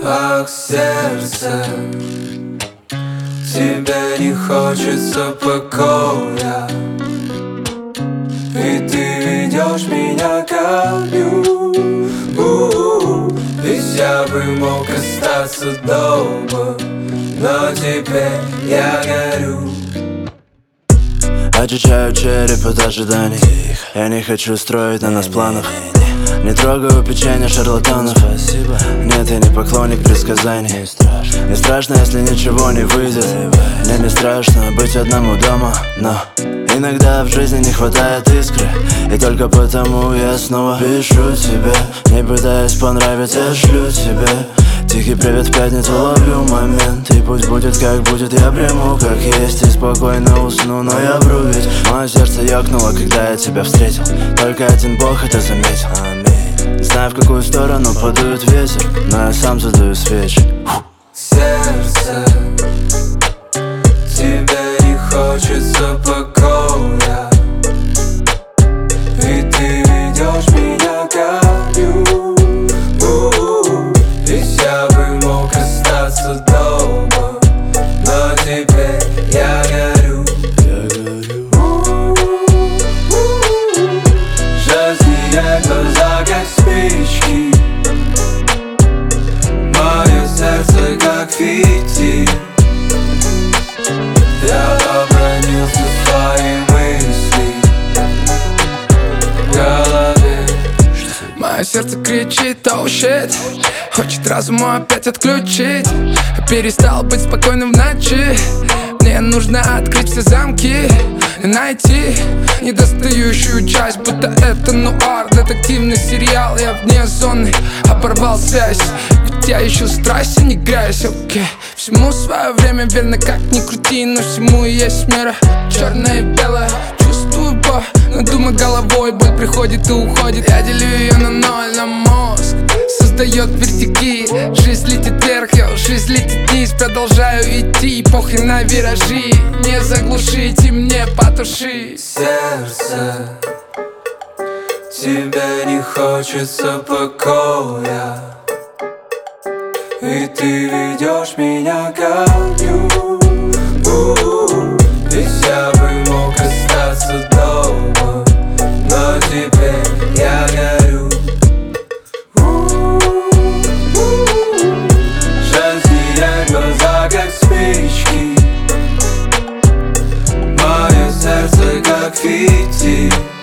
Ах, сердце, тебе не хочется покоя, и ты ведешь меня ко дню. Ведь я бы мог остаться дома, но теперь я горю. Очищаю череп от ожиданий. Я не хочу строить на нас планов. Не трогаю печенье шарлатанов. Нет, я не поклонник предсказаний. Не страшно, если ничего не выйдет. Мне не страшно быть одному дома, но иногда в жизни не хватает искры, и только потому я снова пишу тебе, не пытаясь понравиться, я шлю тебе тихий привет в пятницу, ловлю момент. И пусть будет как будет, я приму как есть и спокойно усну, но я вру, ведь мое сердце ёкнуло, когда я тебя встретил. Только один Бог это заметил. Не знаю, в какую сторону подует ветер, но я сам задаю свечи. Сердце, тебе не хочется покоя, и ты ведешь меня ко дню. Ведь я бы мог остаться дома, но теперь я горю. Жадные глаза, как спички, мое сердце, как фитиль. Я обронился свои мысли в голове. Мое сердце кричит, oh shit, хочет разум опять отключить. Перестал быть спокойным в ночи. Мне нужно открыть все замки и найти недостающую часть, будто это нуар, детективный сериал. Я вне зоны, оборвал связь, ведь я ищу страсть, а не грязь. Окей, всему свое время, верно, как ни крути, но всему и есть мера. Черное и белое, чувствую боль, но думаю головой, боль приходит и уходит. Я делю ее на ноль, на мозг создает вертики. Жизнь летит вверх, жизнь летит вниз. Продолжаю идти, похрен на виражи. Не заглушить и мне потушить. Сердце, тебе не хочется покоя, и ты ведешь меня ко дню. Ведь я бы мог остаться дома, но теперь я горю. Жадные глаза, как спички, мое сердце, как фитиль.